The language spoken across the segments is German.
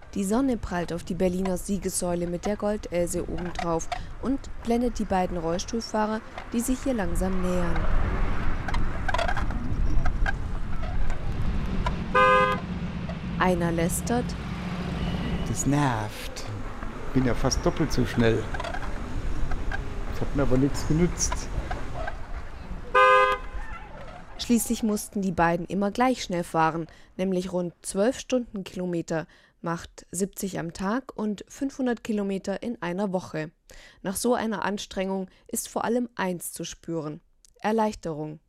Die Sonne prallt auf die Berliner Siegessäule mit der Goldelse obendrauf und blendet die beiden Rollstuhlfahrer, die sich hier langsam nähern. Einer lästert: Das nervt. Ich bin ja fast doppelt so schnell. Das hat mir aber nichts genützt. Schließlich mussten die beiden immer gleich schnell fahren, nämlich rund 12 Stundenkilometer, macht 70 am Tag und 500 Kilometer in einer Woche. Nach so einer Anstrengung ist vor allem eins zu spüren: Erleichterung.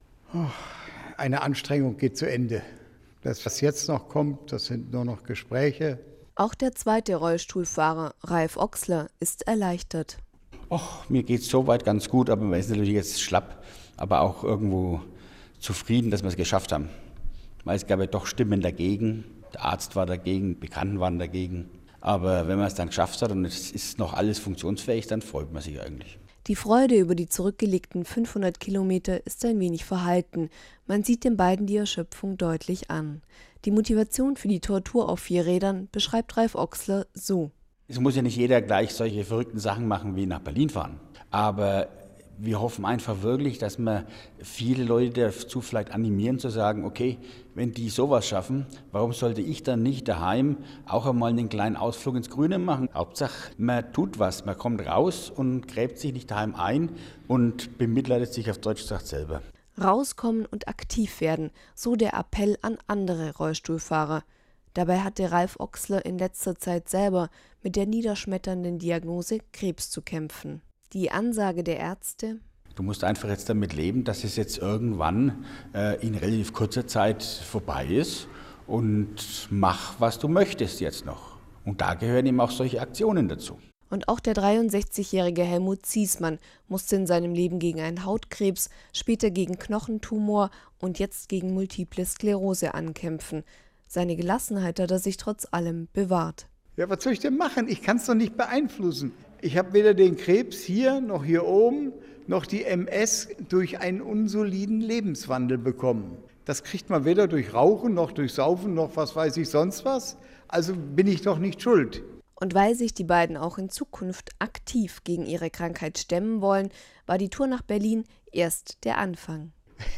Eine Anstrengung geht zu Ende. Das, was jetzt noch kommt, das sind nur noch Gespräche. Auch der zweite Rollstuhlfahrer, Ralf Oxler, ist erleichtert. Mir geht es soweit ganz gut, aber man ist natürlich jetzt schlapp, aber auch irgendwo zufrieden, dass wir es geschafft haben. Weil es gab ja doch Stimmen dagegen, der Arzt war dagegen, Bekannten waren dagegen. Aber wenn man es dann geschafft hat und es ist noch alles funktionsfähig, dann freut man sich eigentlich. Die Freude über die zurückgelegten 500 Kilometer ist ein wenig verhalten. Man sieht den beiden die Erschöpfung deutlich an. Die Motivation für die Tortur auf 4 Rädern beschreibt Ralf Oxler so: Es muss ja nicht jeder gleich solche verrückten Sachen machen wie nach Berlin fahren. Aber wir hoffen einfach wirklich, dass wir viele Leute dazu vielleicht animieren zu sagen, okay, wenn die sowas schaffen, warum sollte ich dann nicht daheim auch einmal einen kleinen Ausflug ins Grüne machen? Hauptsache, man tut was, man kommt raus und gräbt sich nicht daheim ein und bemitleidet sich auf Deutsch gesagt selber. Rauskommen und aktiv werden, so der Appell an andere Rollstuhlfahrer. Dabei hatte Ralf Oxler in letzter Zeit selber mit der niederschmetternden Diagnose Krebs zu kämpfen. Die Ansage der Ärzte: Du musst einfach jetzt damit leben, dass es jetzt irgendwann in relativ kurzer Zeit vorbei ist und mach, was du möchtest jetzt noch. Und da gehören eben auch solche Aktionen dazu. Und auch der 63-jährige Helmut Ziesmann musste in seinem Leben gegen einen Hautkrebs, später gegen Knochentumor und jetzt gegen Multiple Sklerose ankämpfen. Seine Gelassenheit hat er sich trotz allem bewahrt. Ja, was soll ich denn machen? Ich kann es doch nicht beeinflussen. Ich habe weder den Krebs hier, noch hier oben, noch die MS durch einen unsoliden Lebenswandel bekommen. Das kriegt man weder durch Rauchen, noch durch Saufen, noch was weiß ich sonst was. Also bin ich doch nicht schuld. Und weil sich die beiden auch in Zukunft aktiv gegen ihre Krankheit stemmen wollen, war die Tour nach Berlin erst der Anfang.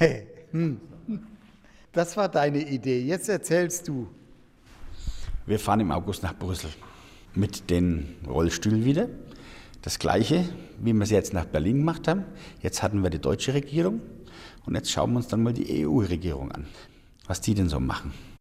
Das war deine Idee. Jetzt erzählst du. Wir fahren im August nach Brüssel mit den Rollstühlen wieder. Das Gleiche, wie wir es jetzt nach Berlin gemacht haben. Jetzt hatten wir die deutsche Regierung und jetzt schauen wir uns dann mal die EU-Regierung an, was die denn so machen.